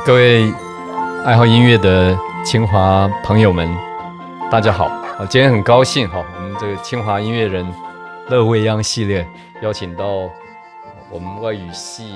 各位爱好音乐的清华朋友们，大家好！今天很高兴我们这个清华音乐人乐未央系列邀请到我们外语系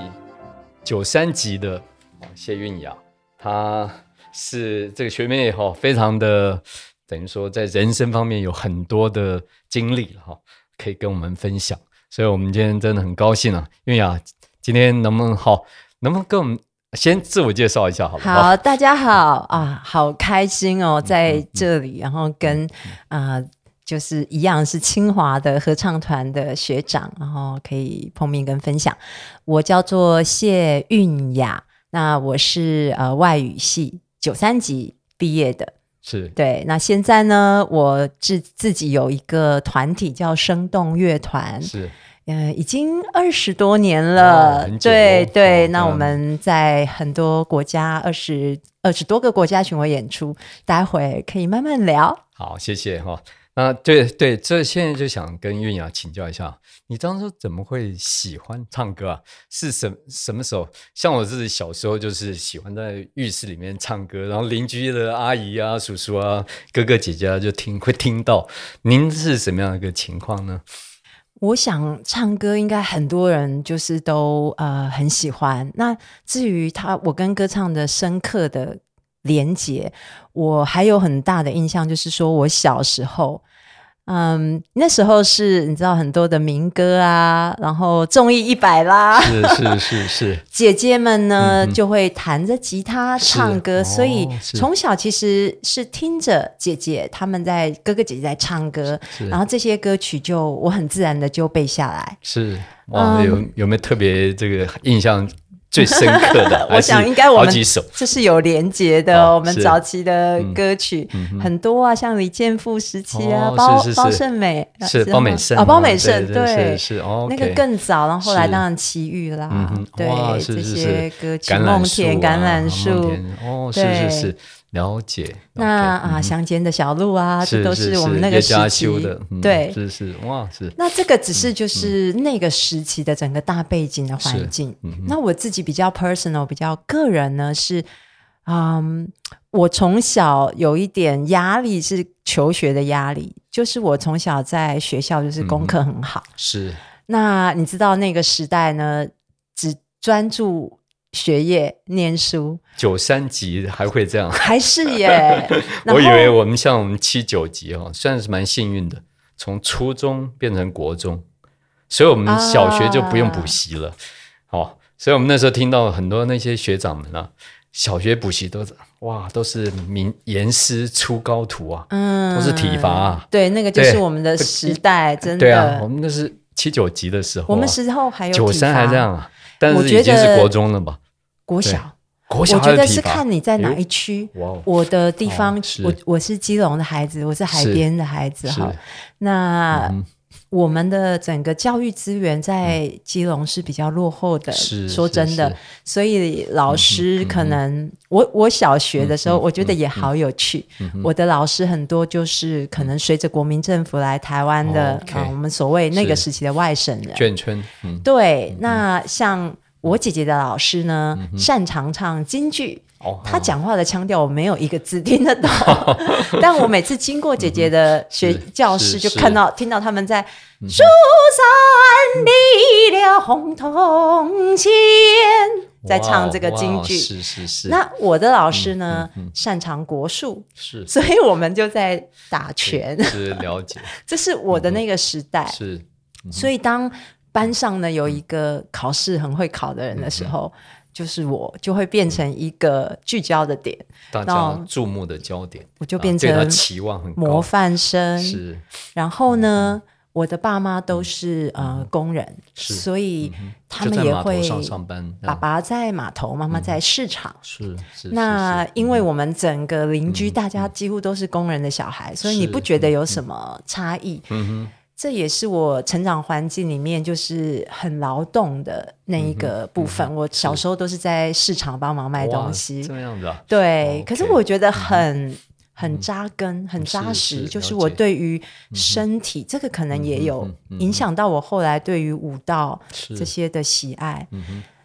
93级的谢韵雅，她是这个学妹非常的等于说在人生方面有很多的经历可以跟我们分享，所以我们今天真的很高兴韵雅今天能不能跟我们先自我介绍一下好不好？ 好，大家好啊，好开心在这里，然后跟就是一样是清华的合唱团的学长，然后可以碰面跟分享。我叫做谢韵雅，那我是外语系93级毕业的， 是对。那现在呢，我自己有一个团体叫生动乐团， 是。 已经20多年了，对对。那我们在很多国家20多个国家巡回演出，待会可以慢慢聊。 好，谢谢那对，这现在就想跟韵雅请教一下，你当初怎么会喜欢唱歌啊？是什么时候？像我自己小时候就是喜欢在浴室里面唱歌，然后邻居的阿姨啊、叔叔啊、哥哥姐姐就会听到。您是什么样的一个情况呢？ 我想唱歌应该很多人就是都很喜欢。那至于我跟歌唱的深刻的连结，我还有很大的印象，就是说我小时候那时候是你知道很多的民歌啊，然后综艺100啦， 是姐姐们呢就会弹着吉他唱歌，所以从小其实是听着姐姐他们哥哥姐姐在唱歌，然后这些歌曲我很自然的就背下来。 是哇，有没有特别这个印象最深刻的？ 我想应该我们好几首这是有连结的我们早期的歌曲很多啊，像李健富时期啊，包胜美是包美胜包美胜对是那个更早，然后后来当然齐豫啦，对这些歌曲，梦田橄榄树是了解。 那乡间的小路啊，这都是我们那个时期的对是哇是。 那这个只是就是那个时期的整个大背景的环境。那我自己比较 personal 比较个人呢是我从小有一点压力，是求学的压力，就是我从小在学校就是功课很好， 是。 那你知道那个时代呢只专注学业念书 ，93级还会这样？ 还是耶我以为我们像我们7、9级算是蛮幸运的，从初中变成国中，所以我们小学就不用补习了所以我们那时候听到很多那些学长们小学补习都是严师出高徒都是体罚对，那个就是我们的时代，真的。 对啊，我们那是7、9级的时候我们时候还有体罚 ，93还这样但是已经是国中了吧？ 国小我觉得是看你在哪一区。我的地方我是基隆的孩子，我是海边的孩子那我们的整个教育资源在基隆是比较落后的，说真的，所以老师可能我小学的时候我觉得也好有趣，我的老师很多就是可能随着国民政府来台湾的我们所谓那个时期的外省人眷村对那像我姐姐的老师呢擅长唱京剧，他讲话的腔调我没有一个字听得懂但我每次经过姐姐的教室就听到他们在书山离了红铜钱在唱这个京剧， 是。 那我的老师呢擅长国术，所以我们就在打拳， 是了解这是我的那个时代是所以当班上呢有一个考试很会考的人的时候就是我就会变成一个聚焦的点， 大家注目的焦点， 我就变成对他期望很高模范生是。 然后呢我的爸妈都是工人，所以他们也会上班， 爸爸在码头，妈妈在市场是。 那因为我们整个邻居大家几乎都是工人的小孩，所以你不觉得有什么差异这也是我成长环境里面就是很劳动的那一个部分我小时候都是在市场帮忙卖东西这样子对可是我觉得很扎根很扎实就是我对于身体这个可能也有影响到我后来对于舞蹈这些的喜爱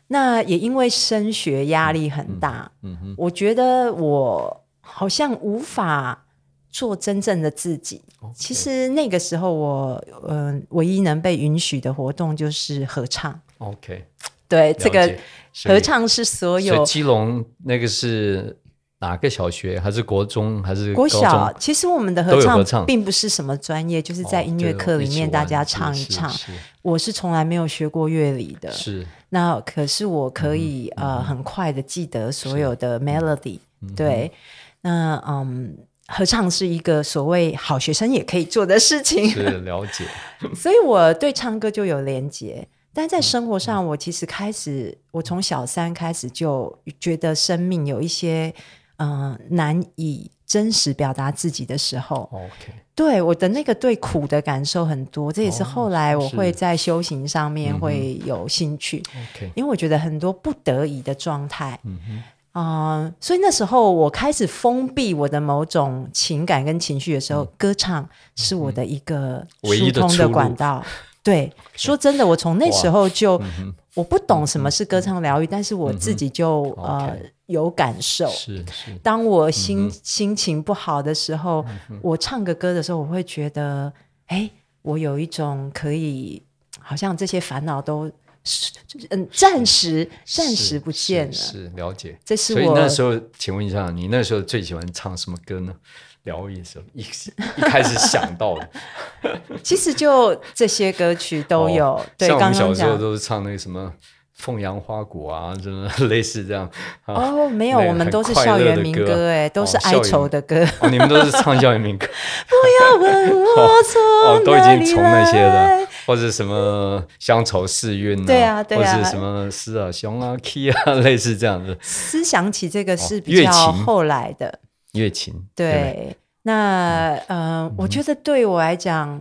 那也因为升学压力很大，我觉得我好像无法做真正的自己。其实那个时候我唯一能被允许的活动就是合唱。 OK， 对，这个合唱是所有。 所以基隆那个是哪个小学？还是国中？还是国小？其实我们的合唱并不是什么专业，就是在音乐课里面大家唱一唱。我是从来没有学过乐理的， 是。 那可是我可以很快的记得所有的 melody。对，那合唱是一个所谓好学生也可以做的事情， 是了解。 所以我对唱歌就有连结。但在生活上，我其实我从小3开始就觉得生命有一些难以真实表达自己的时候。 Okay. 对，我的那个对苦的感受很多，这也是后来我会在修行上面会有兴趣。因为我觉得很多不得已的状态。所以那时候我开始封闭我的某种情感跟情绪的时候，歌唱是我的一个疏通的管道。对，说真的，我从那时候就我不懂什么是歌唱疗愈，但是我自己就有感受。 是。 当我心情不好的时候，我唱个歌的时候，我会觉得我有一种可以好像这些烦恼都暂时不见了。 是了解。 这是我。 所以那时候请问一下，你那时候最喜欢唱什么歌呢？疗愈的时候一开始想到的其实就这些歌曲都有。对， 像我们小时候都是唱那个什么凤阳花鼓啊，什么类似这样。 没有，我们都是校园民歌，都是哀愁的歌。 你们都是唱校园民歌。 不要问我从都已经从那些的，或者什么乡愁四韵啊， 对啊， 或是什么诗啊、熊啊、key 啊，类似这样的。 思想起这个是比较后来的。 乐琴。 对，那我觉得对我来讲，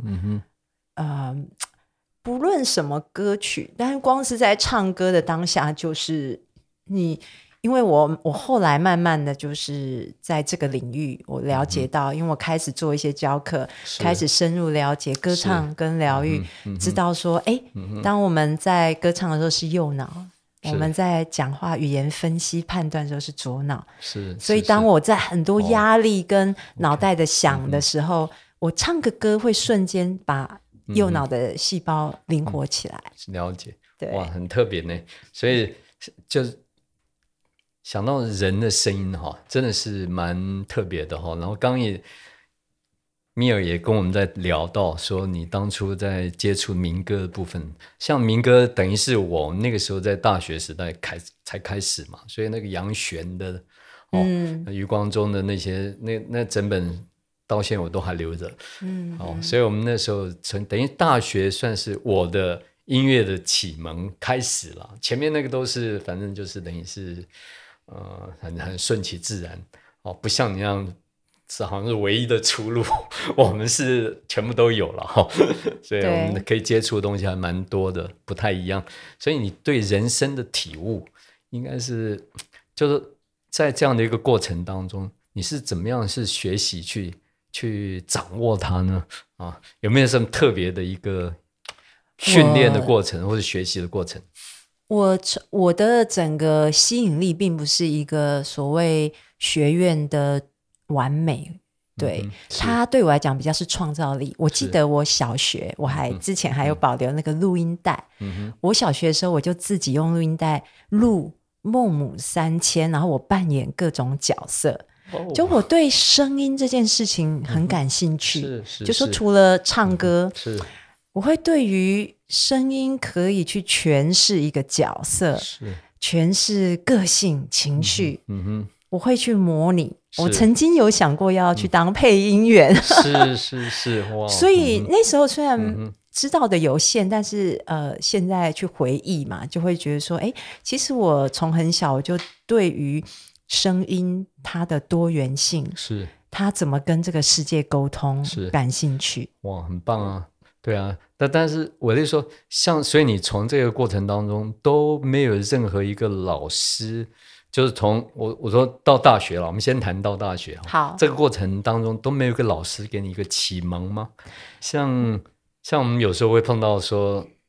不论什么歌曲，但是光是在唱歌的当下，就是因为我后来慢慢的就是在这个领域，我了解到，因为我开始做一些教课，开始深入了解歌唱跟疗愈，知道说，当我们在歌唱的时候是右脑。我们在讲话语言分析判断的时候是左脑。所以当我在很多压力跟脑袋的想的时候，我唱个歌会瞬间把右脑的细胞灵活起来。 了解。 对， 哇，很特别呢。所以就是想到人的声音真的是蛮特别的。然后刚刚米尔也跟我们在聊到说，你当初在接触民歌的部分，像民歌等于是我那个时候在大学时代才开始嘛，所以那个杨弦的余光中的那些那整本到现在我都还留着。所以我们那时候等于大学算是我的音乐的启蒙开始了，前面那个都是反正就是等于是很顺其自然不像你那样是好像是唯一的出路，我们是全部都有了所以我们可以接触的东西还蛮多的，不太一样。所以你对人生的体悟应该是就是在这样的一个过程当中，你是怎么样是学习去掌握它呢？有没有什么特别的一个训练的过程或者学习的过程？ 我的整个吸引力并不是一个所谓学院的完美，对，它对我来讲比较是创造力。我记得我小学，我之前还有保留那个录音带。我小学的时候，我就自己用录音带录孟母三迁，然后我扮演各种角色。就我对声音这件事情很感兴趣，就说除了唱歌，我会对于声音可以去诠释一个角色，诠释个性、情绪。我会去模拟。我曾经有想过要去当配音员。 是哇！ 所以那时候虽然知道的有限，但是现在去回忆嘛，就会觉得说，其实我从很小我就对于声音它的多元性，它怎么跟这个世界沟通感兴趣。哇， 很棒啊！对啊，但是我就说，所以你从这个过程当中都没有任何一个老师。就是从我说到大学了，我们先谈到大学。 好， 这个过程当中都没有一个老师给你一个启蒙吗？像我们有时候会碰到说，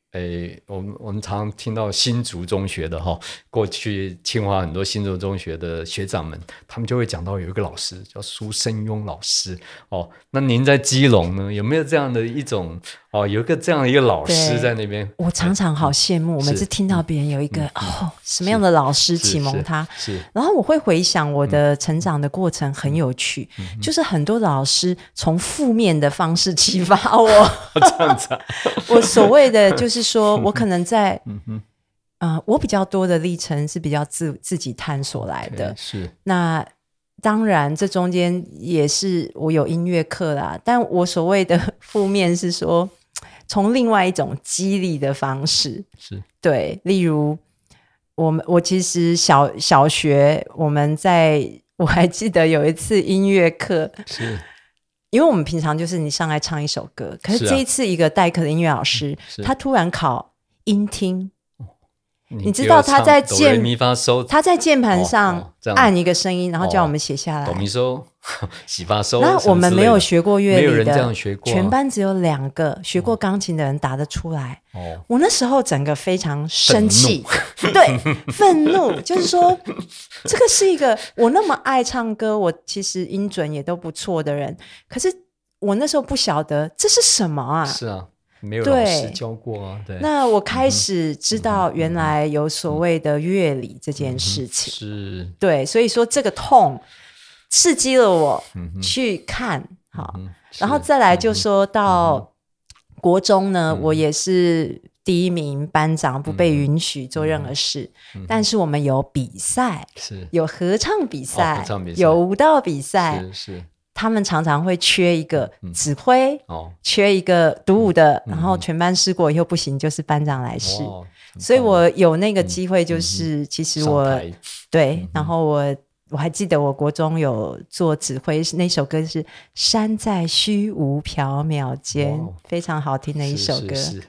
我们常听到新竹中学的过去清华很多新竹中学的学长们，他们就会讲到有一个老师叫苏生庸老师那您在基隆呢，有没有这样的一种有一个这样的一个老师在那边？ 我常常好羡慕，我每次听到别人有一个什么样的老师启蒙他，然后我会回想我的成长的过程很有趣，就是很多老师从负面的方式启发我这样子我所谓的就是说我可能在我比较多的历程是比较自己探索来的， 是那当然这中间也是我有音乐课啦，但我所谓的负面是说从另外一种激励的方式， 是对，例如我其实小学我还记得有一次音乐课， 是因为我们平常就是你上来唱一首歌，可是这一次一个代课的音乐老师他突然考音听，你知道他在键盘上按一个声音，然后叫我们写下来哆咪嗦洗发收， 那我们没有学过乐理的， 没有人这样学过， 全班只有2个学过钢琴的人答得出来我那时候整个非常生气对，愤怒就是说这个是一个我那么爱唱歌，我其实音准也都不错的人，可是我那时候不晓得这是什么啊， 是啊，没有老师教过啊。对， 那我开始知道原来有所谓的乐理这件事情， 是， 对，所以说这个痛刺激了我去看好，然后再来就说到国中呢我也是第1名班长，不被允许做任何事但是我们有比赛，有合唱比赛有舞蹈比赛， 是他们常常会缺一个指挥缺一个独舞的然后全班试过以后不行就是班长来试所以我有那个机会就是其实我对然后我还记得我国中有做指挥，那首歌是山在虚无缥缈间非常好听的一首歌， 是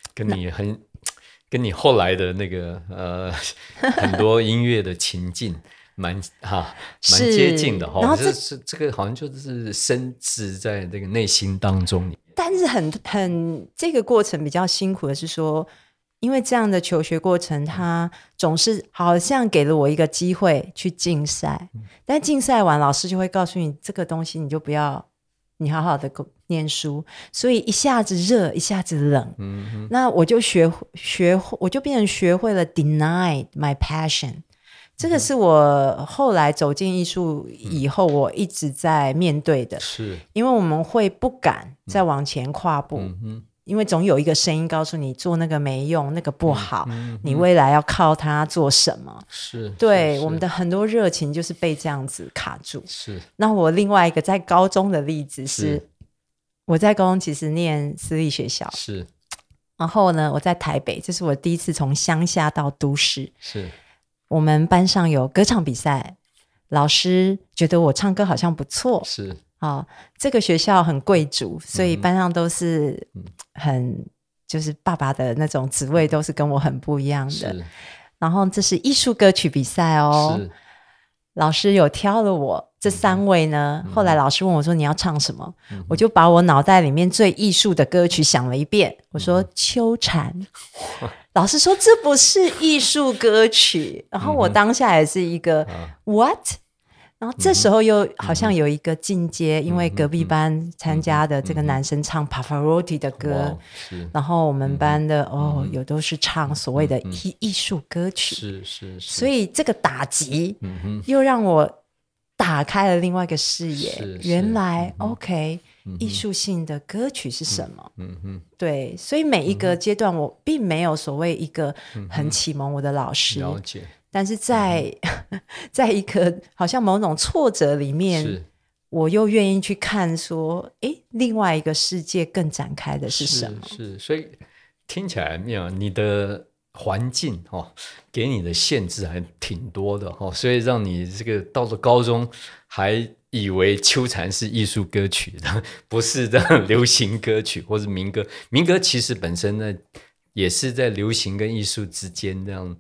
跟你后来的那个很多音乐的情境蛮接近的然后这个好像就是深植在这个内心当中， 但是很这个过程比较辛苦的是说因为这样的求学过程他总是好像给了我一个机会去竞赛但竞赛完老师就会告诉你这个东西你就不要你好好的念书，所以一下子热一下子冷那我就我就变成学会了 deny my passion，这个是我后来走进艺术以后我一直在面对的，是因为我们会不敢再往前跨步因为总有一个声音告诉你做那个没用那个不好你未来要靠它做什么，是对我们的很多热情就是被这样子卡住，是那我另外一个在高中的例子是我在高中其实念私立学校，是然后呢我在台北，这是我第一次从乡下到都市，是我们班上有歌唱比赛，老师觉得我唱歌好像不错，是这个学校很贵族，所以班上都是很就是爸爸的那种职位都是跟我很不一样的，然后这是艺术歌曲比赛是老师有挑了我这3位呢后来老师问我说你要唱什么我就把我脑袋里面最艺术的歌曲想了一遍，我说秋蝉老师说这不是艺术歌曲然后我当下也是一个what，然后这时候又好像有一个进阶因为隔壁班参加的这个男生唱 Pavarotti 的歌然后我们班的有都是唱所谓的艺术歌曲，是所以这个打击又让我打开了另外一个视野，原来 OK艺术性的歌曲是什么对，所以每一个阶段我并没有所谓一个很启蒙我的老师，了解，但是在一个好像某种挫折里面我又愿意去看说另外一个世界更展开的是什么， 是所以听起来你的环境给你的限制还挺多的所以让你这个到了高中还以为秋蝉是艺术歌曲的，不是这样流行歌曲或是民歌，民歌其实本身呢也是在流行跟艺术之间这样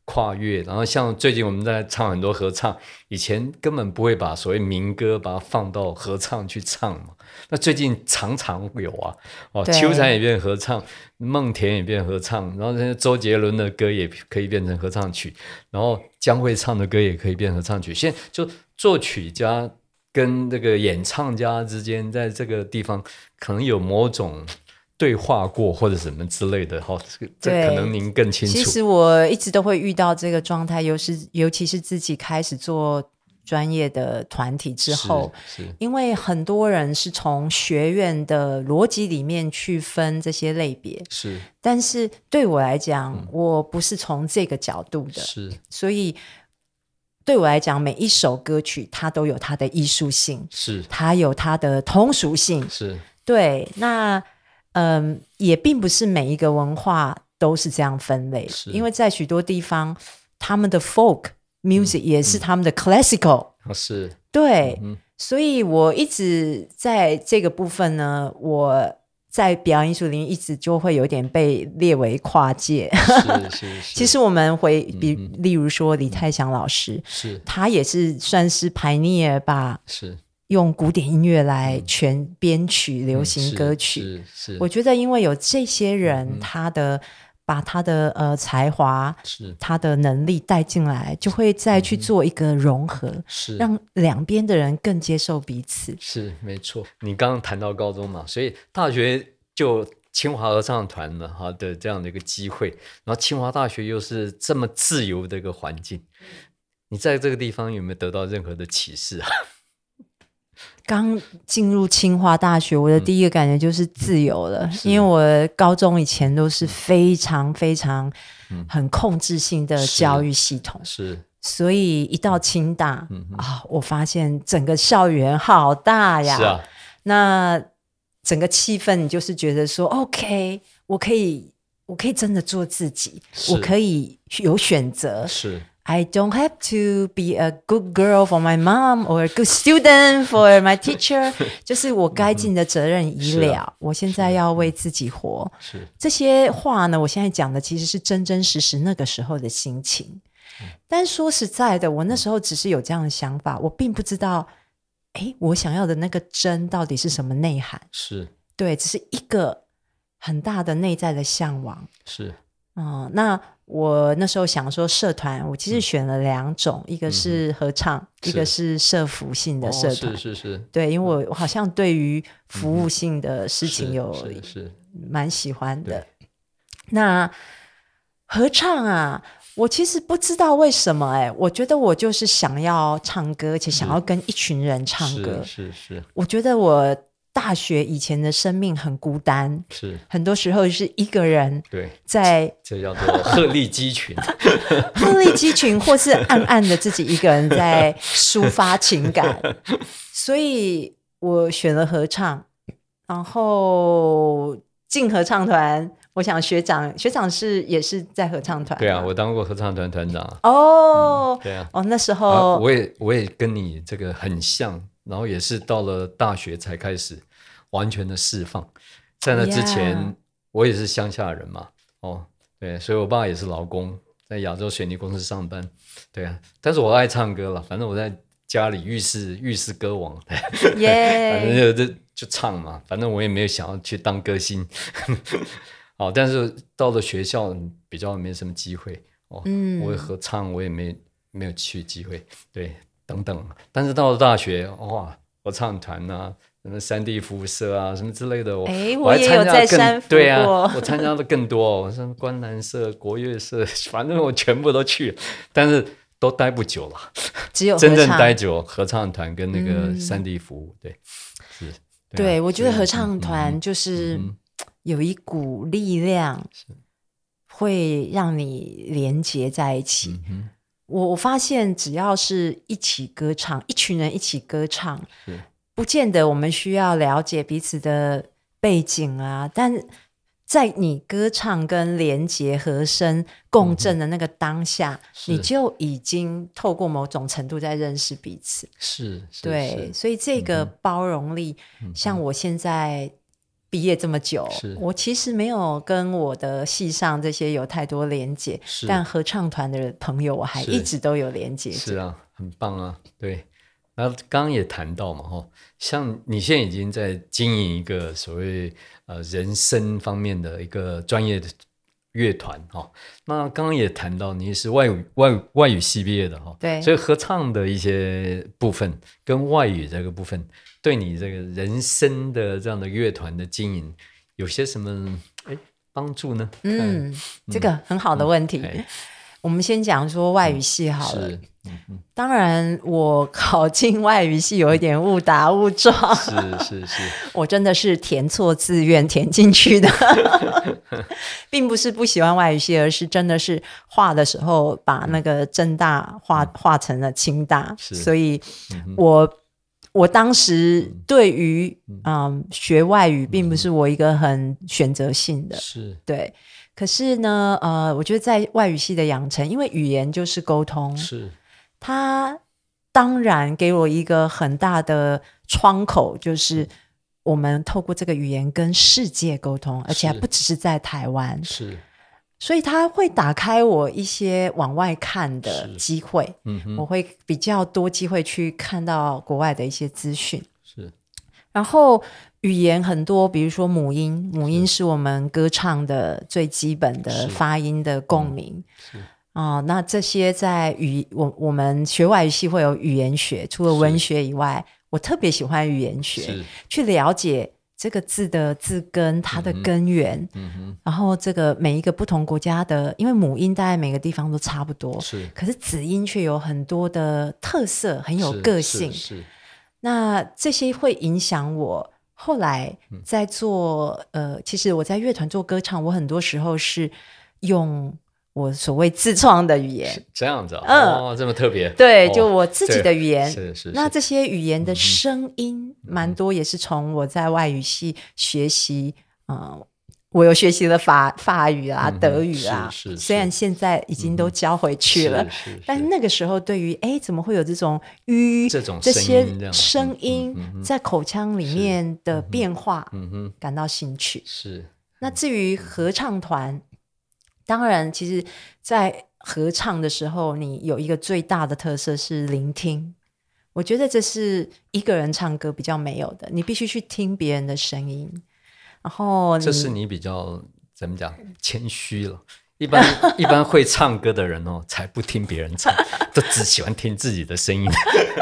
跨越，然后像最近我们在唱很多合唱，以前根本不会把所谓民歌把它放到合唱去唱嘛，那最近常常有啊，秋蝉也变合唱，梦田也变合唱，然后现在周杰伦的歌也可以变成合唱曲，然后江蕙唱的歌也可以变合唱曲，现在就作曲家跟这个演唱家之间在这个地方可能有某种对话过或者什么之类的，这可能您更清楚。 其实我一直都会遇到这个状态，尤其是自己开始做专业的团体之后，因为很多人是从学院的逻辑里面去分这些类别， 是， 但是对我来讲，我不是从这个角度的， 是， 所以对我来讲，每一首歌曲它都有它的艺术性， 是， 它有它的通俗性， 是， 对，那也并不是每一个文化都是这样分类，因为在许多地方他们的 folk music 也是他们的 classical， 是， 对，所以我一直在这个部分呢，我在表演艺术领域一直就会有点被列为跨界。 是其实我们会例如说李泰祥老师，他也是算是 pioneer 吧， 是用古典音乐来全编曲流行歌曲，我觉得因为有这些人，把他的才华，他的能力带进来，就会再去做一个融合，让两边的人更接受彼此。 是没错。你刚刚谈到高中嘛，所以大学就清华合唱团的这样的一个机会，然后清华大学又是这么自由的一个环境，你在这个地方有没有得到任何的启示啊？ 刚进入清华大学，我的第一个感觉就是自由了，因为我高中以前都是非常非常很控制性的教育系统，所以一到清大我发现整个校园好大呀， 是啊， 那整个气氛你就是觉得说 OK， 我可以真的做自己，我可以有选择， 是 I don't have to be a good girl for my mom or a good student for my teacher 就是我该尽的责任已了，我现在要为自己活。这些话呢，我现在讲的其实是真真实实那个时候的心情。但说实在的，我那时候只是有这样的想法，我并不知道我想要的那个真到底是什么内涵。对，只是一个很大的内在的向往。那我那时候想说社团，我其实选了2种，一个是合唱，一个是社服性的社团。对，因为我好像对于服务性的事情有蛮喜欢的。那合唱啊，我其实不知道为什么我觉得我就是想要唱歌，而且想要跟一群人唱歌。我觉得我大学以前的生命很孤单，很多时候是一个人在， 这叫做鹤立鸡群鹤立鸡群，或是暗暗的自己一个人在抒发情感所以我选了合唱，然后进合唱团。我想学长也是在合唱团。 对啊，我当过合唱团团长。 对啊，那时候我也跟你这个很像，然后也是到了大学才开始完全的释放。在那之前我也是乡下人嘛，对，所以我爸也是劳工，在亚洲水泥公司上班。对啊，但是我爱唱歌了，反正我在家里浴室歌王反正就唱嘛，反正我也没有想要去当歌星但是到了学校比较没什么机会我也合唱我也没有去机会，对，等等。但是到了大学，哇，合唱团啊，什么山地服务社啊，什么之类的，我也有在山服过。 对啊，我参加的更多，我什么观澜社、国乐社，反正我全部都去了，但是都待不久了， 只有真正待久合唱团跟那个山地服务， 对，我觉得合唱团就是有一股力量会让你连结在一起。我发现只要是一起歌唱，一群人一起歌唱，不见得我们需要了解彼此的背景啊，但在你歌唱跟连结和声共振的那个当下，你就已经透过某种程度在认识彼此。对，所以这个包容力，像我现在毕业这么久，我其实没有跟我的系上这些有太多连结，但合唱团的朋友我还一直都有连结。 是啊，很棒啊。对，然后刚刚也谈到嘛，像你现在已经在经营一个所谓人声方面的一个专业的乐团那刚刚也谈到你是外语系毕业的对， 所以合唱的一些部分跟外语这个部分，对你这个人声的这样的乐团的经营有些什么帮助呢？ 这个很好的问题。我们先讲说外语系好了。当然我考进外语系有一点误打误撞， 是我真的是填错志愿填进去的并不是不喜欢外语系，而是真的是画的时候把那个政大画成了清大，所以我当时对于学外语并不是我一个很选择性的，对。可是呢我觉得在外语系的养成，因为语言就是沟通，它当然给我一个很大的窗口，就是我们透过这个语言跟世界沟通，而且还不只是在台湾，所以它会打开我一些往外看的机会，我会比较多机会去看到国外的一些资讯。然后语言很多，比如说母音是我们歌唱的最基本的发音的共鸣那这些在我们学外语系会有语言学，除了文学以外，我特别喜欢语言学，去了解这个字的字根，它的根源然后这个每一个不同国家的，因为母音大概每个地方都差不多，可是子音却有很多的特色，很有个性，那这些会影响我后来在做其实我在乐团做歌唱，我很多时候是用我所谓自创的语言， 这样子这么特别， 对，就我自己的语言， 是那这些语言的声音蛮多也是从我在外语系学习我有学习了法语啊德语啊，虽然现在已经都教回去了，但那个时候对于怎么会有这种这些声音在口腔里面的变化感到兴趣。那至于合唱团，当然其实在合唱的时候你有一个最大的特色是聆听，我觉得这是一个人唱歌比较没有的，你必须去听别人的声音，然后这是你比较怎么讲谦虚了，一般会唱歌的人才不听别人唱都只喜欢听自己的声音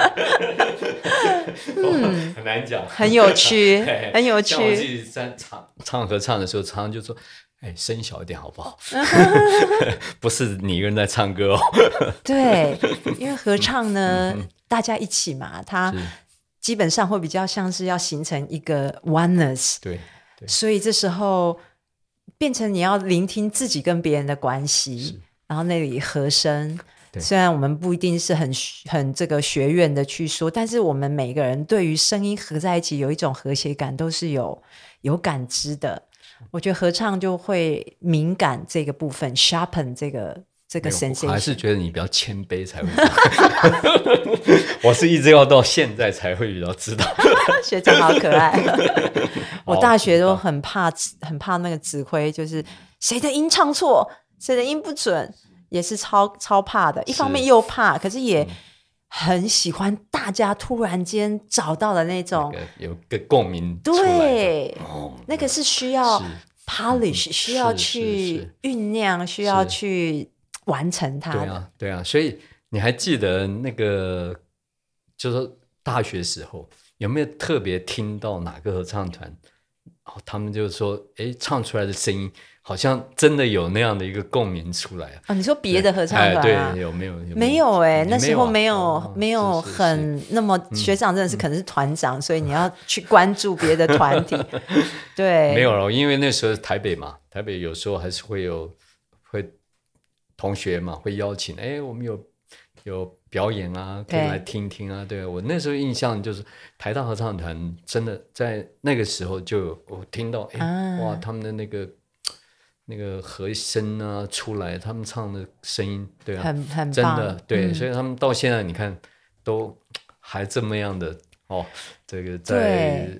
很难讲， 很有趣很有趣。 像我自己在唱合唱的时候常常就说声音小一点好不好不是你一个人在唱歌对，因为合唱呢大家一起嘛，它基本上会比较像是要形成一个 oneness， 对， 所以这时候变成你要聆听自己跟别人的关系，然后那里和声，虽然我们不一定是很这个学院的去说，但是我们每个人对于声音合在一起有一种和谐感都是有感知的。我觉得合唱就会敏感这个部分 sharpen 这个 sensation。 我还是觉得你比较谦卑才会我是一直要到现在才会比较知道学长好可爱我大学都很怕那个指挥，就是谁的音唱错谁的音不准，也是超怕的，一方面又怕，可是也很喜欢大家突然间找到的那种有个共鸣出来的， 对那个是需要 polish， 需要去酝酿，需要去完成它的。 对啊，所以你还记得那个就是说大学时候有没有特别听到哪个合唱团他们就说唱出来的声音好像真的有那样的一个共鸣出来你说别的合唱团对，有没有那时候没有很那么学长真的是可能是团长所以你要去关注别的团体对， 没有了，因为那时候台北嘛，台北有时候还是会同学嘛会邀请我们有表演啊，可以来听听啊。对，我那时候印象就是台大合唱团真的在那个时候就我听到哇他们的那个和声啊出来，他们唱的声音对啊很棒真的对所以他们到现在你看都还这么样的这个在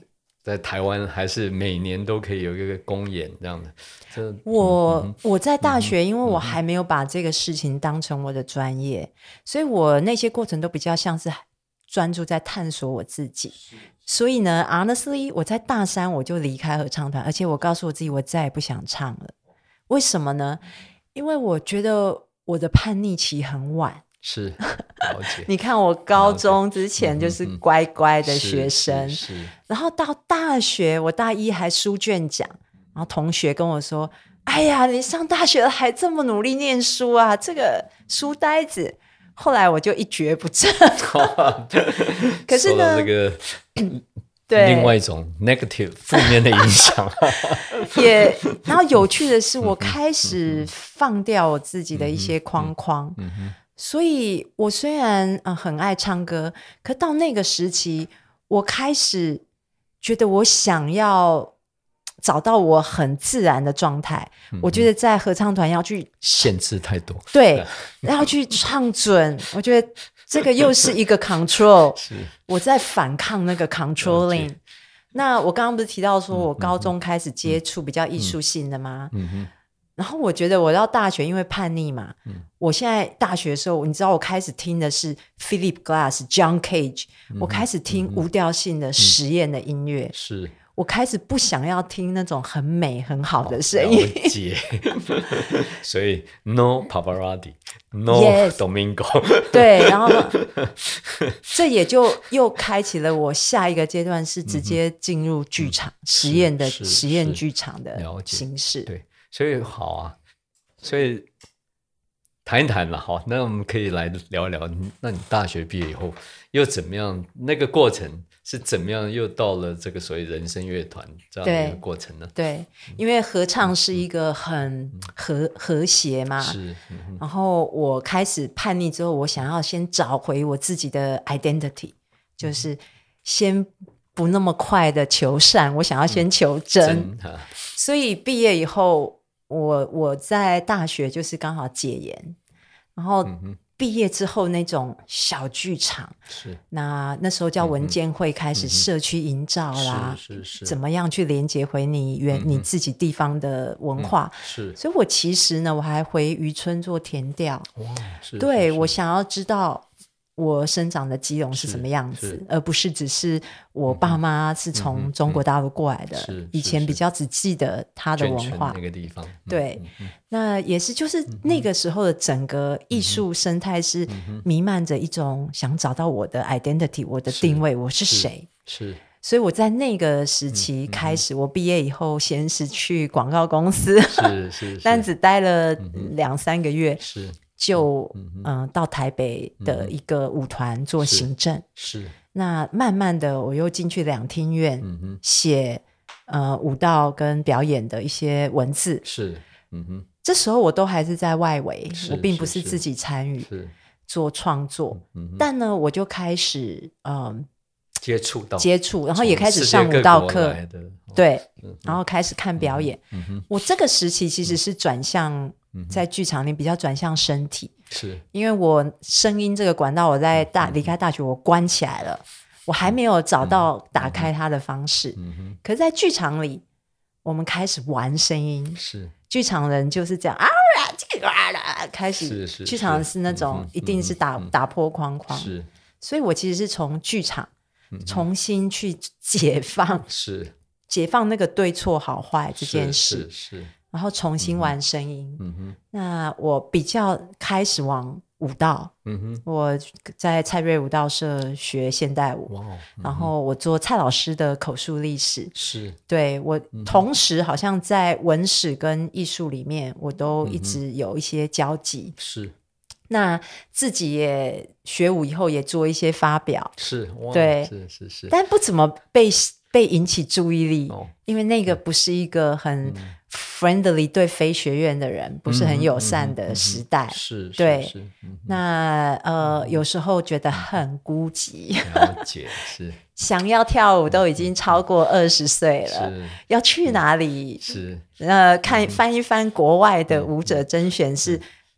在台湾还是每年都可以有一个公演这样的。 我在大学，因为我还没有把这个事情当成我的专业，所以我那些过程都比较像是专注在探索我自己。所以呢 honestly 我在大三我就离开合唱团，而且我告诉我自己我再也不想唱了。为什么呢？因为我觉得我的叛逆期很晚。 是，了解。 你看我高中之前就是乖乖的学生，然后到大学我大一还书卷奖，然后同学跟我说，哎呀你上大学了还这么努力念书啊，这个书呆子。后来我就一蹶不振可是呢这个对另外一种 negative 负面的影响也然后有趣的是我开始放掉我自己的一些框框，所以我虽然很爱唱歌，可到那个时期我开始觉得我想要找到我很自然的状态，我觉得在合唱团要去限制太多， 对，要去唱准我觉得这个又是一个 control 我在反抗那个 controlling。 那我刚刚不是提到说我高中开始接触比较艺术性的吗？然后我觉得我到大学因为叛逆嘛，我现在大学的时候你知道我开始听的是 Philip Glass、John Cage，我开始听无调性的实验的音乐， 是我开始不想要听那种很美很好的声音， 了解所以 No Pavarotti No Domingo 对，然后这也就又开启了我下一个阶段是直接进入剧场实验的实验剧场的形式。 对，所以好啊，所以谈一谈嘛，好，那我们可以来聊一聊，那你大学毕业以后又怎么样，那个过程是怎么样又到了这个所谓人声乐团这样的一个过程呢？ 对，因为合唱是一个很和谐嘛， 是， 然后我开始叛逆之后，我想要先找回我自己的 identity， 就是先不那么快的求善，我想要先求真，所以毕业以后我在大学就是刚好戒严，然后毕业之后那种小剧场， 是那时候叫文建会开始社区营造啦， 是怎么样去连接回你自己地方的文化， 是， 所以我其实呢我还回渔村做田调，对，我想要知道我生长的基隆是什么样子，而不是只是我爸妈是从中国大陆过来的，以前比较只记得他的文化那个地方， 对，那也是就是那个时候的整个艺术生态是弥漫着一种想找到我的 identity， 我的定位，我是谁， 是， 所以我在那个时期开始，我毕业以后先是去广告公司， 是但只待了2-3个月， 是就到台北的一个舞团做行政， 是， 那慢慢的我又进去两厅院写舞蹈跟表演的一些文字， 是， 这时候我都还是在外围，我并不是自己参与做创作，但呢我就开始接触，然后也开始上舞蹈课，对，然后开始看表演，我这个时期其实是转向在剧场里比较转向身体， 是因为我声音这个管道我在离开大学我关起来了，我还没有找到打开它的方式，可是在剧场里我们开始玩声音， 是剧场人就是这样开始，剧场是那种一定是打破框框， 是， 所以我其实是从剧场重新去解放那个对错好坏这件事， 是， 然后重新玩声音，那我比较开始往舞蹈，我在蔡瑞舞蹈社学现代舞，然后我做蔡老师的口述历史， 是， 对，我同时好像在文史跟艺术里面我都一直有一些交集， 是， 那自己也学舞以后也做一些发表， 是， 对， 是， 但不怎么被引起注意力，因为那个不是一个很friendly 对非学院的人，不是很友善的时代， 是， 对，那有时候觉得很孤寂， 了解，是， 想要跳舞都已经超过20岁了，要去哪里？ 是， 翻一翻国外的舞者甄选是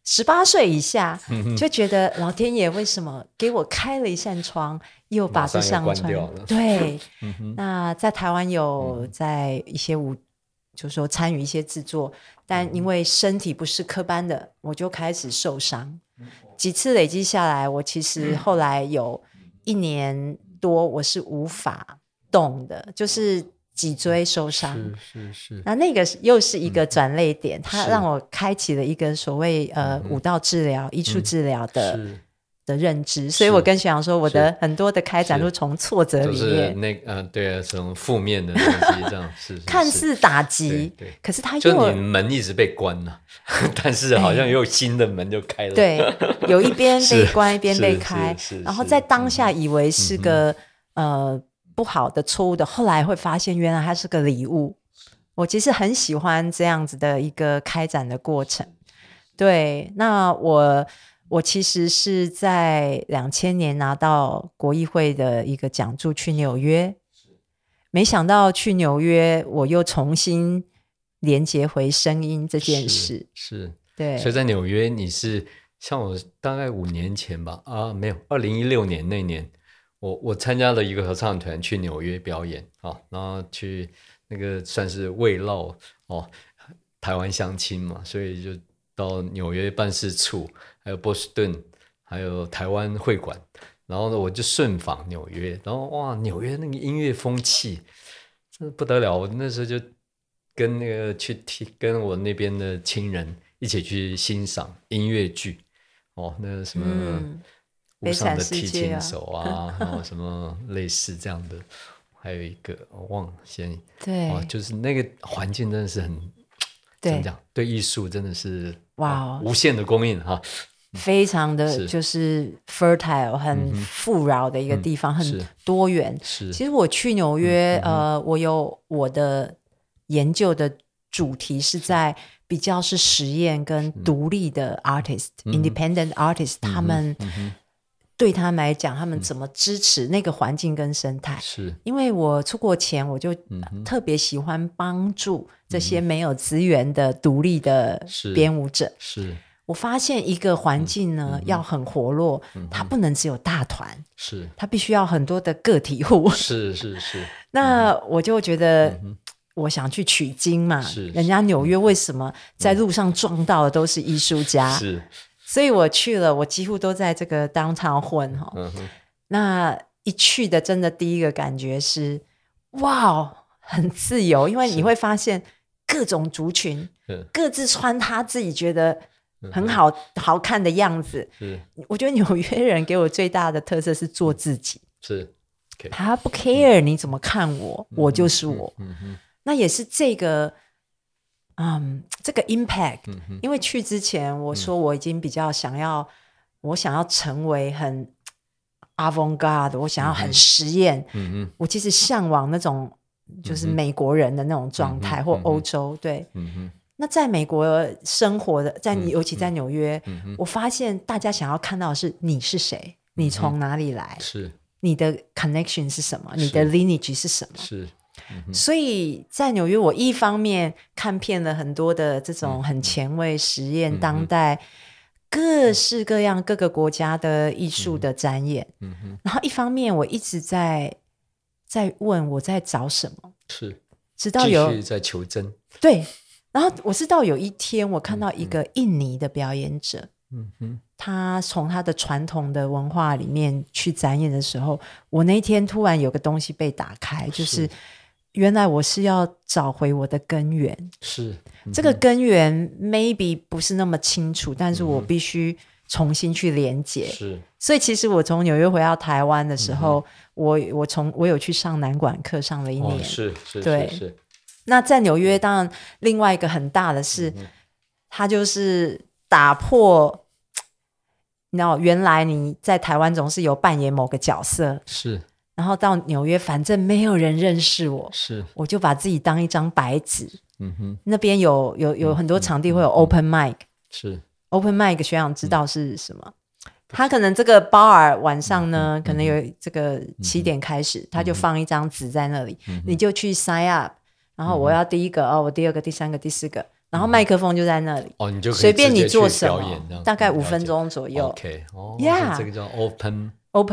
18岁以下就觉得老天爷为什么给我开了一扇窗，又把这扇窗对那在台湾有在一些就是说参与一些制作，但因为身体不是科班的，我就开始受伤，几次累积下来，我其实后来有1年多我是无法动的，就是脊椎受伤，是那个又是一个转捩点，它让我开启了一个所谓舞蹈治疗、艺术治疗的认知，所以我跟学长说，我的很多的开展都从挫折里面， 对啊，这种负面的东西，这样是看似打击，可是它就你门一直被关了，但是好像又有新的门就开了， 对，有一边被关，一边被开，然后在当下以为是个不好的、错误的，后来会发现原来它是个礼物。我其实很喜欢这样子的一个开展的过程。对，那我其实是在2000年拿到国艺会的一个奖助去纽约，没想到去纽约我又重新连接回声音这件事。 是， 对。 所以在纽约你是像我大概5年前吧，没有，2016年那年我参加了一个合唱团去纽约表演，然后去那个算是慰劳台湾乡亲嘛，所以就到纽约办事处，还有波士顿，还有台湾会馆，然后呢我就顺访纽约，然后哇，纽约那个音乐风气真的不得了，我那时候就跟跟我那边的亲人一起去欣赏音乐剧，那什么无上的提琴手然后什么类似这样的，还有一个我忘了先， 对， 就是那个环境真的是很怎么讲，对艺术真的是哇无限的供应非常的就是 fertile 很富饶的一个地方，很多元。其实我去纽约我有我的研究的主题是在比较是实验跟独立的 artist independent artist 他们对他们来讲他们怎么支持那个环境跟生态，因为我出国前我就特别喜欢帮助这些没有资源的独立的编舞者，我发现一个环境呢要很活络，它不能只有大团，它必须要很多的个体户，那我就觉得我想去取经嘛，人家纽约为什么在路上撞到的都是艺术家，所以我去了，我几乎都在这个 downtown 混那一去的真的第一个感觉是哇很自由，因为你会发现各种族群各自穿他自己觉得很好看的样子，我觉得纽约人给我最大的特色是做自己，他不 care 你怎么看我，我就是我，那也是这个impact，因为去之前我说我已经比较想要成为很 avant-garde， 我想要很实验，我其实向往那种就是美国人的那种状态，或欧洲，对，那在美国生活的尤其在纽约，我发现大家想要看到的是你是谁，你从哪里来，你的 connection 是什么，你的 lineage 是什么，所以在纽约我一方面看遍了很多的这种很前卫实验当代各式各样各个国家的艺术的展演，然后一方面我一直在问我在找什么，直到继续在求真， 对，然后我直到有一天我看到一个印尼的表演者，他从他的传统的文化里面去展演的时候，我那天突然有个东西被打开，就是原来我是要找回我的根源，这个根源 maybe 不是那么清楚，但是我必须重新去连结，所以其实我从纽约回到台湾的时候，我有去上南管课上了1年，对，那在纽约当然另外一个很大的是它就是打破原来你在台湾总是有扮演某个角色，然后到纽约反正没有人认识我，我就把自己当一张白纸，那边有很多场地会有 open mic， open mic 学长知道是什么，他可能这个 bar 晚上呢可能有这个7点开始，他就放一张纸在那里，你就去 sign up， 然后我要第一个我第二个第三个第四个，然然后麦克风就在那里， 你就可以随便你做什么，大概5分钟左右。 OK， yeah， 这个叫 open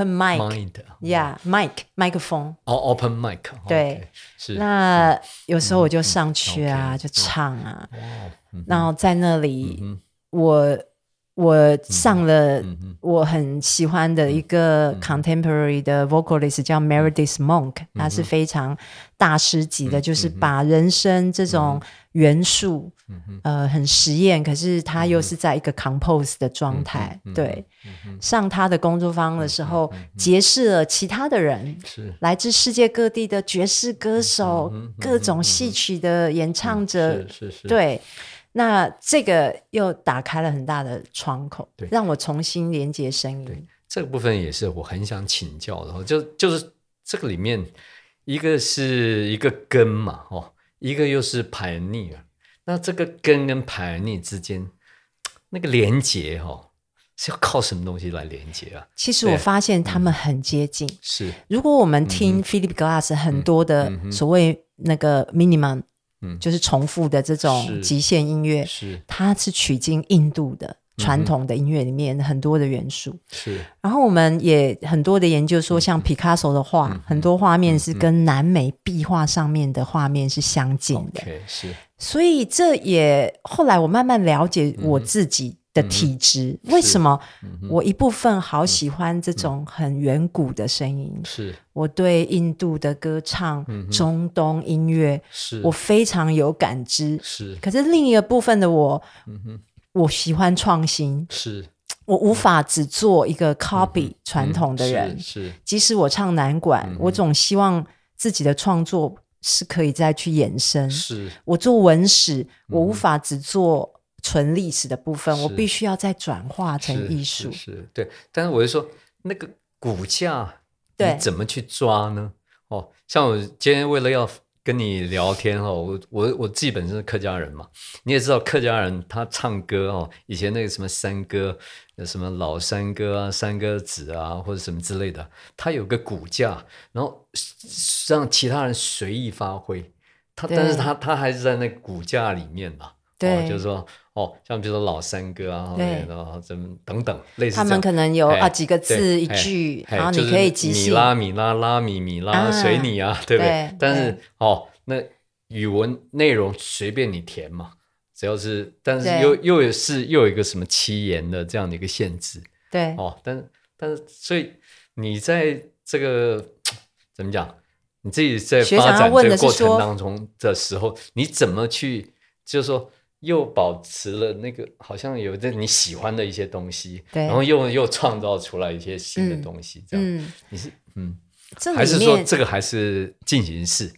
mic，yeah， 麦克风。 open mic， 对， 是。 那有时候我就上去啊，就唱啊，然后在那里，我上了我很喜欢的一个 contemporary 的 vocalist 叫 Meredith Monk，他是非常大师级的，就是把人声这种元素很实验，可是他又是在一个 compose 的状态。对，上他的工作坊的时候，结识了其他的人，来自世界各地的爵士歌手，各种戏曲的演唱者。对，那这个又打开了很大的窗口，让我重新连接声音。 对，这个部分也是我很想请教的，就是这个里面一个是一个根嘛，一个又是 pioneer， 那这个根跟 pioneer 之间那个连接是要靠什么东西来连接啊？ 其实我发现他们很接近。 是， 如果我们听 Philip Glass 很多的所谓那个 minimum，就是重复的这种极限音乐，它是取经印度的传统的音乐里面很多的元素。是，然后我们也很多的研究说，像 Picasso 的画，很多画面是跟南美壁画上面的画面是相近的。 是， 所以这也后来我慢慢了解我自己的体质，为什么我一部分好喜欢这种很远古的声音，是我对印度的歌唱、中东音乐我非常有感知，是。可是另一个部分的我喜欢创新，是我无法只做一个 copy 传统的人，是。即使我唱南管，我总希望自己的创作是可以再去延伸，是。我做文史，我无法只做纯历史的部分，我必须要再转化成艺术。 是，对。但是我就说，那个骨架你怎么去抓呢？像我今天为了要跟你聊天我自己本身是客家人嘛，你也知道客家人他唱歌以前那个什么山歌，什么老山歌啊、山歌子啊或者什么之类的，他有个骨架，然后让其他人随意发挥，但是他还是在那个骨架里面嘛。对，就是说像比如说老山歌啊，等等类似这样， 他们可能有几个字一句，然后你可以即兴， 米拉米拉拉米米拉随你啊，对不对？但是那语文内容随便你填嘛，只要是，但是又有一个什么7言的这样的一个限制，对但是所以你在这个怎么讲？你自己在发展这个过程当中的时候，你怎么去就是说？又保持了那个好像有着你喜欢的一些东西，然后又创造出来一些新的东西，这样你是还是说这个还是进行式？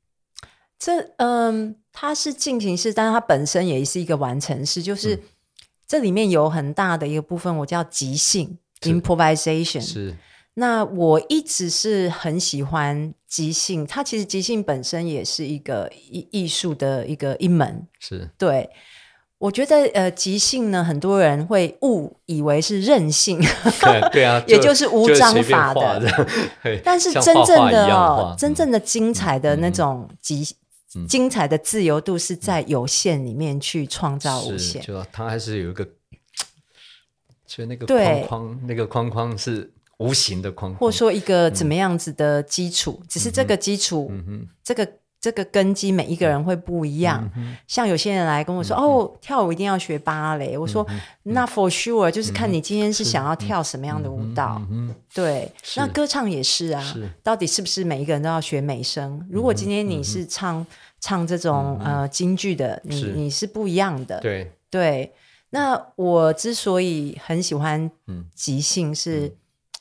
它是进行式，但是它本身也是一个完成式，就是这里面有很大的一个部分我叫即兴 improvisation， 是。那我一直是很喜欢即兴，它其实即兴本身也是一个艺术的一门，是。对，我觉得即兴呢，很多人会误以为是任性， 对啊， 也就是无章法的。但是真正的真正的精彩的那种精彩的自由度是在有限里面去创造无限， 就它还是有一个，所以那个框框，那个框框是。无形的框框， 或者说一个怎么样子的基础，只是这个基础，这个根基每一个人会不一样。像有些人来跟我说，跳舞一定要学芭蕾，我说那 for sure 就是看你今天是想要跳什么样的舞蹈。对，那歌唱也是啊，到底是不是每一个人都要学美声？如果今天你是唱这种京剧的，你是不一样的。对，那我之所以很喜欢即兴是。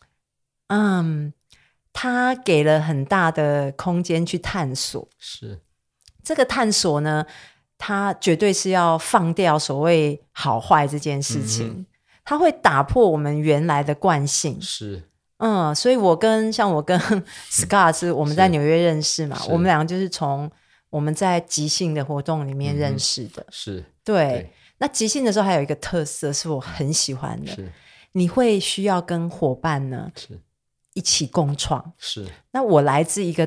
他给了很大的空间去探索，是这个探索呢，他绝对是要放掉所谓好坏这件事情，他会打破我们原来的惯性，是所以我跟 Scott 是我们在纽约认识嘛，我们两个就是从我们在即兴的活动里面认识的，是。对，那即兴的时候还有一个特色是我很喜欢的，你会需要跟伙伴呢是一起共创，是。那我来自一个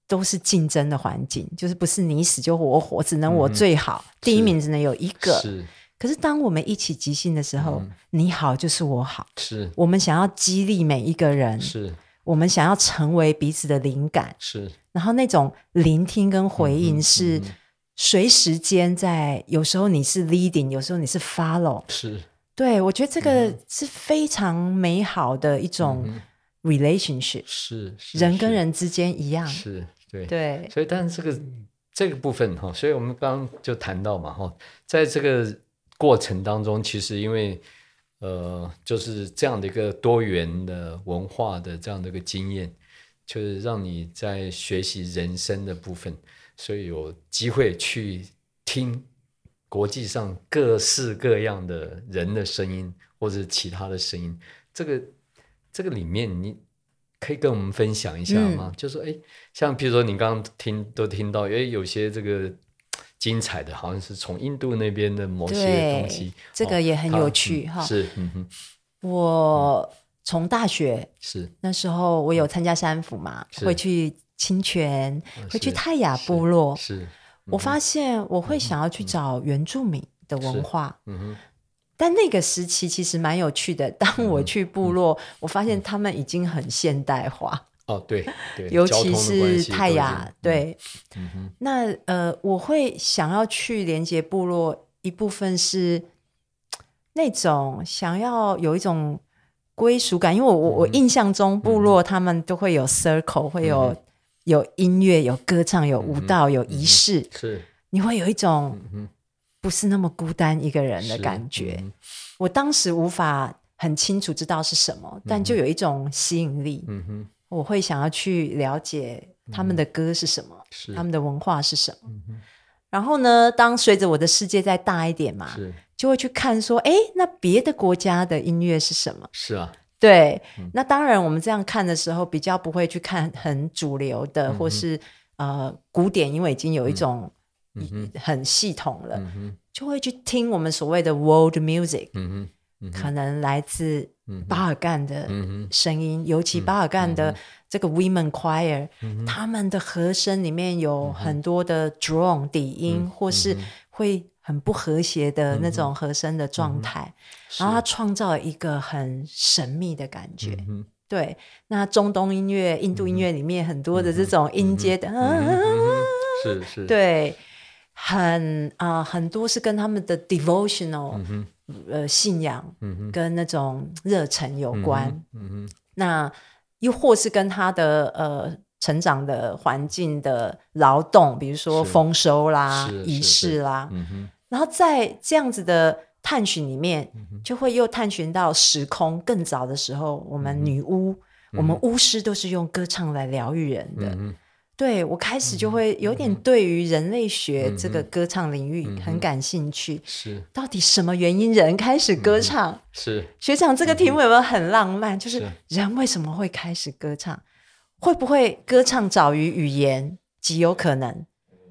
都是竞争的环境，就是不是你死就我活，只能我最好，第一名只能有一个。 是。 可是当我们一起即兴的时候，你好就是我好， 是我们想要激励每一个人， 是我们想要成为彼此的灵感， 是。 然后那种聆听跟回应是随时间在，有时候你是 leading， 有时候你是 follow。 是。 对，我觉得这个是非常美好的一种 relationship， 是人跟人之间一样。 是，对对。 所以但是这个部分所以我们刚刚就谈到嘛在这个过程当中，其实因为就是这样的一个多元的文化的这样的一个经验，就是让你在学习人生的部分，所以有机会去听国际上各式各样的人的声音或者其他的声音，这个里面你可以跟我们分享一下吗？就说像比如说你刚刚都听到有些这个精彩的，好像是从印度那边的某些东西， 这个也很有趣是我从大学是那时候我有参加山府嘛，会去清泉，会去泰雅部落， 是我发现我会想要去找原住民的文化，但那个时期其实蛮有趣的。当我去部落，我发现他们已经很现代化。 对， 尤其是泰雅，对，那我会想要去连接部落，一部分是那种想要有一种归属感，因为我印象中部落他们都会有 circle，会有音乐，有歌唱，有舞蹈，有仪式， 是你会有一种不是那么孤单一个人的感觉。我当时无法很清楚知道是什么，但就有一种吸引力。我会想要去了解他们的歌是什么，他们的文化是什么。然后呢，当随着我的世界再大一点嘛，就会去看说，那别的国家的音乐是什么？ 是啊。 对，那当然我们这样看的时候比较不会去看很主流的或是古典，因为已经有一种很系统了，就会去听我们所谓的 world music，可能来自巴尔干的声音，尤其巴尔干的这个 women choir，他们的和声里面有很多的 drone 底音，或是会很不和谐的那种和声的状态，然后他创造了一个很神秘的感觉。对，那中东音乐、印度音乐里面很多的这种音阶的， 是， 对，很多是跟他们的 devotional，信仰跟那种热忱有关。那又或是跟他的成长的环境的劳动，比如说丰收啦、仪式啦，然后在这样子的探寻里面，就会又探寻到时空更早的时候，我们女巫，我们巫师都是用歌唱来疗愈人的。对，我开始就会有点对于人类学这个歌唱领域很感兴趣。 是， 到底什么原因人开始歌唱？ 是， 学长，这个题目有没有很浪漫？就是人为什么会开始歌唱？会不会歌唱早于语言？极有可能。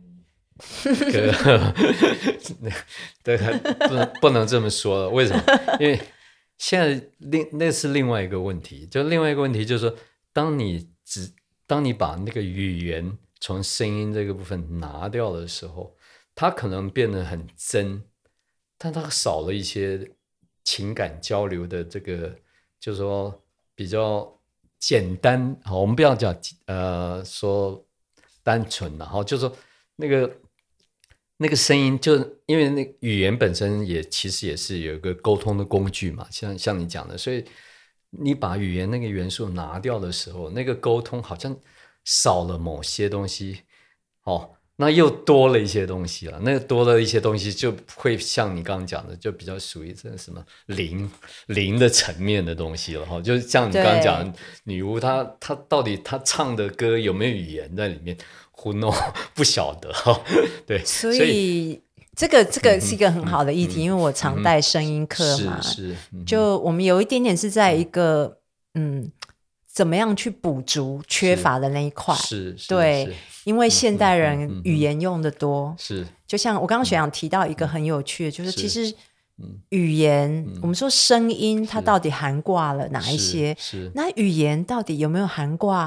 对，不能这么说了。为什么？因为现在那是另外一个问题，就另外一个问题就是说，当你把那个语言从声音这个部分拿掉的时候，它可能变得很真，但它少了一些情感交流的这个，就是说比较简单。好，我们不要讲说单纯了，就是说那个声音，就因为那语言本身其实也是有一个沟通的工具嘛，像你讲的，所以你把语言那个元素拿掉的时候，那个沟通好像少了某些东西，那又多了一些东西了。那个多了一些东西就会像你刚刚讲的，就比较属于这什么灵的层面的东西了。就像你刚刚讲的女巫，她到底她唱的歌有没有语言在里面？Who know？ 不晓得。对， 所以这个是一个很好的议题，因为我常带声音课嘛，就我们有一点点是在一个怎么样去补足缺乏的那一块。对，因为现代人语言用的多，就像我刚刚学长提到一个很有趣的，就是其实语言，我们说声音它到底涵挂了哪一些？那语言到底有没有涵挂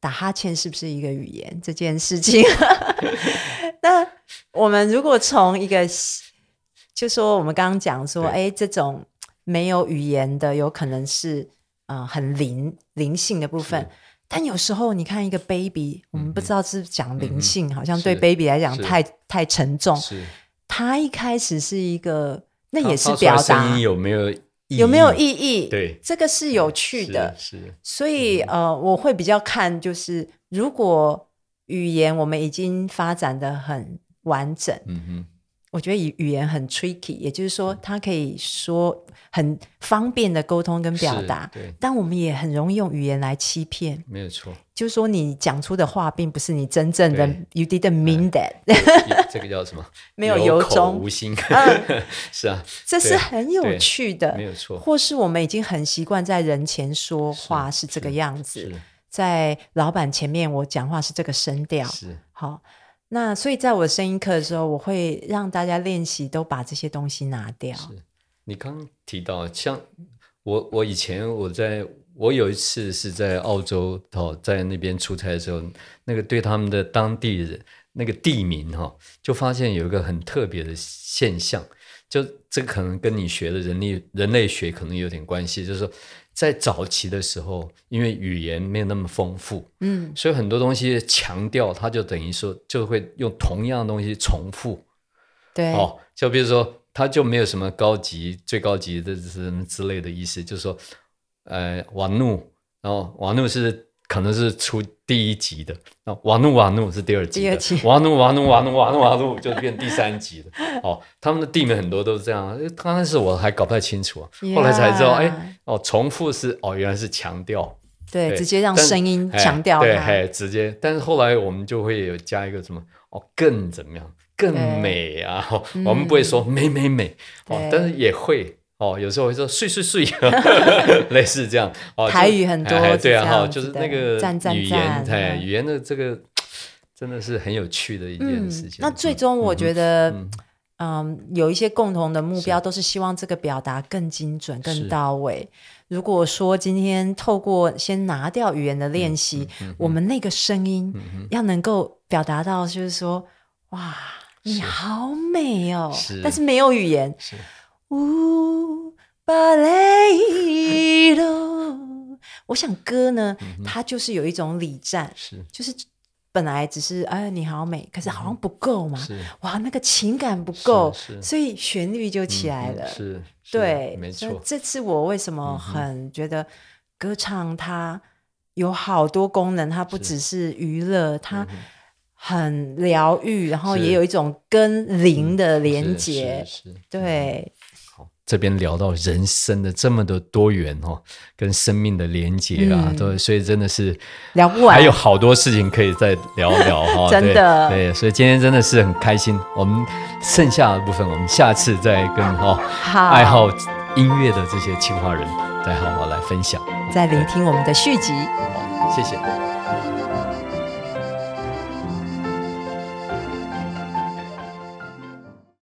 打哈欠是不是一个语言这件事情。那我们如果从一个就说我们刚刚讲说这种没有语言的有可能是很灵性的部分，但有时候你看一个 baby，我们不知道是讲灵性，好像对 baby 来讲太沉重。他一开始是一个，那也是表达声音有没有意义？对， 这个是有趣的。所以我会比较看，就是如果语言我们已经发展得很完整，我觉得语言很 tricky， 也就是说它可以说很方便的沟通跟表达，但我们也很容易用语言来欺骗。 没有错， 就是说你讲出的话并不是你真正的 you didn't mean that 这个叫什么？ 没有由衷无心。是啊， 这是很有趣的， 没有错。 或是我们已经很习惯在人前说话是这个样子，在老板前面我讲话是这个声调。好，那所以在我的声音课的时候，我会让大家练习都把这些东西拿掉。 你刚刚提到像我以前我有一次是在澳洲在那边出差的时候，那个对他们的当地人那个地名就发现有一个很特别的现象，就这个可能跟你学的人类学可能有点关系，就是说在早期的时候，因为语言没有那么丰富，所以很多东西强调，它就等于说就会用同样的东西重复。 对， 就比如说它就没有什么高级最高级的什么之类的意思，就是说瓦努，然后瓦努是可能是出第一集的，瓦努是第二集的，瓦努就变第三集的。他们的地名很多都是这样，刚开始我还搞不太清楚，后来才知道重复是原来是强调， 对，直接让声音强调它， 对，直接。但是后来我们就会有加一个什么更怎么样更美啊，我们不会说美但是也会有时候会说碎类似这样台语很多对啊，就是那个语言语言的这个真的是很有趣的一件事情。 那最终我觉得有一些共同的目标，都是希望这个表达更精准更到位。如果说今天透过先拿掉语言的练习，我们那个声音要能够表达到就是说哇你好美哦，但是没有语言巴雷罗，我想歌呢它就是有一种礼赞，就是本来只是你好美，可是好像不够嘛，哇那个情感不够，所以旋律就起来了。对， 没错。 这次我为什么很觉得歌唱它有好多功能，它不只是娱乐，它很疗愈，然后也有一种跟灵的连结。对。 这边聊到人生的这么的多元跟生命的连结啊，对，所以真的是聊不完， 还有好多事情可以再聊聊真的对，所以今天真的是很开心。我们剩下的部分，我们下次再跟爱好音乐的这些青花人再好好来分享， 再聆听我们的续集。 谢谢。